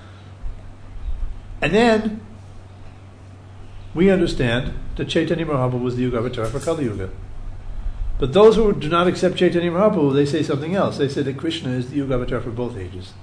And then we understand that Chaitanya Mahaprabhu was the Yuga Avatar for Kali Yuga. But those who do not accept Chaitanya Mahaprabhu, they say something else. They say that Krishna is the Yuga Avatar for both ages.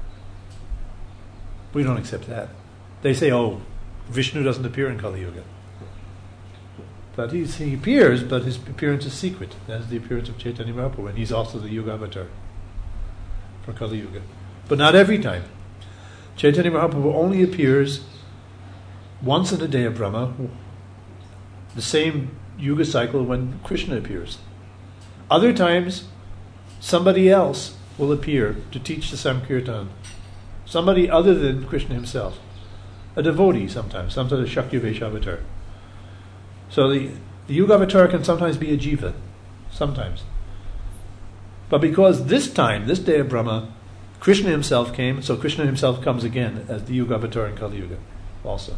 We don't accept that. They say, Vishnu doesn't appear in Kali Yuga. But he appears, but his appearance is secret. That is the appearance of Chaitanya Mahaprabhu, and he's also the Yuga Avatar for Kali Yuga. But not every time. Chaitanya Mahaprabhu only appears once in a day of Brahma, the same yuga cycle when Krishna appears. Other times, somebody else will appear to teach the Samkirtan. Somebody other than Krishna himself. A devotee sometimes a Shakyavesh avatar. So the Yuga avatar can sometimes be a jiva. Sometimes. But because this day of Brahma, Krishna himself came, so Krishna himself comes again as the Yuga avatar in Kali Yuga also.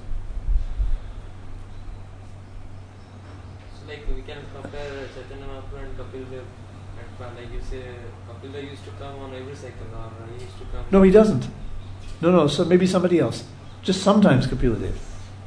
So like we can compare Chaitanya Mahaprabhu and Kapil Dev. Like you say, Kapil Dev used to come on every cycle, or he used to come... No, he doesn't. No, so maybe somebody else. Just sometimes Kapila Dev.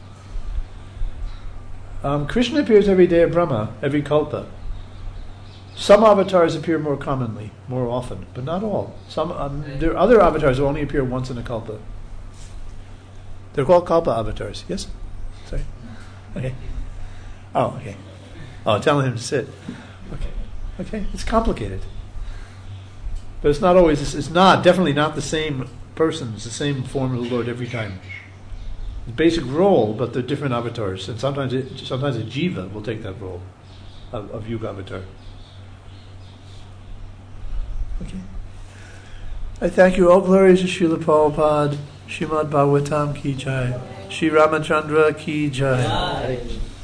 Krishna appears every day of Brahma, every kalpa. Some avatars appear more commonly, more often, but not all. There are other avatars who only appear once in a kalpa. They're called kalpa avatars. Yes? Sorry? Okay. Okay. Telling him to sit. Okay. It's complicated. But it's not always, definitely not the same person, it's the same form of the Lord every time. The basic role, but they're different avatars. And sometimes a jiva will take that role of Yuga avatar. Okay. I thank you. All glories to Srila Prabhupada, Srimad Bhagavatam ki jai, Sri Ramachandra ki jai.